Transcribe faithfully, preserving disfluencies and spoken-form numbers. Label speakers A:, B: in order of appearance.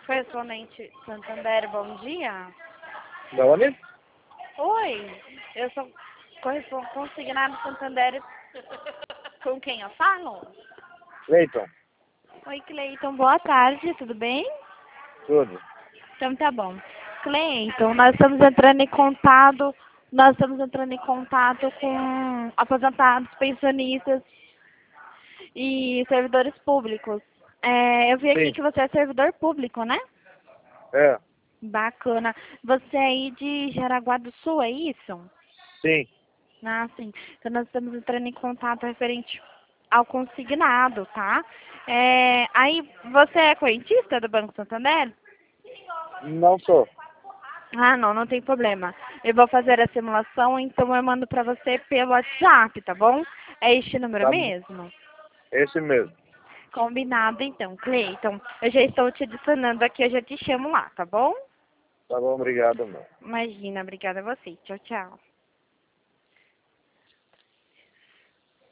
A: Correspondente Santander, bom dia.
B: Da onde?
A: Oi, eu sou correspondente consignado Santander. Com quem eu falo?
B: Leiton.
A: Oi, Cleiton, boa tarde, tudo bem?
B: Tudo.
A: Então tá bom. Cleiton, nós estamos entrando em contato, nós estamos entrando em contato com aposentados, pensionistas e servidores públicos. É, eu vi aqui
B: Sim.
A: que você é servidor público, né?
B: É.
A: Bacana. Você é aí de Jaraguá do Sul, é isso?
B: Sim.
A: Ah, sim. Então nós estamos entrando em contato referente ao consignado, tá? É, aí, você é correntista do Banco Santander?
B: Não sou.
A: Ah, não, não tem problema. Eu vou fazer a simulação, então eu mando pra você pelo WhatsApp, tá bom? É este número
B: Tá
A: mesmo?
B: esse mesmo.
A: Combinado, então, Cleiton. Eu já estou te adicionando aqui, eu já te chamo lá, tá bom?
B: Tá bom, obrigado, meu.
A: Imagina, obrigada a você. Tchau, tchau.